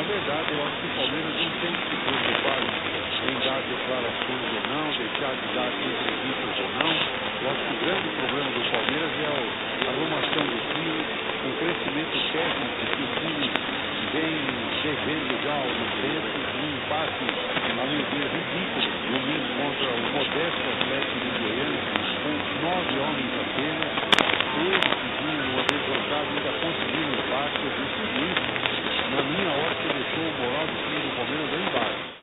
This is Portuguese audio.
verdade. Eu acho que o Palmeiras não tem que se preocupar em dar declarações ou não, deixar de dar entrevistas ou não. Eu acho que o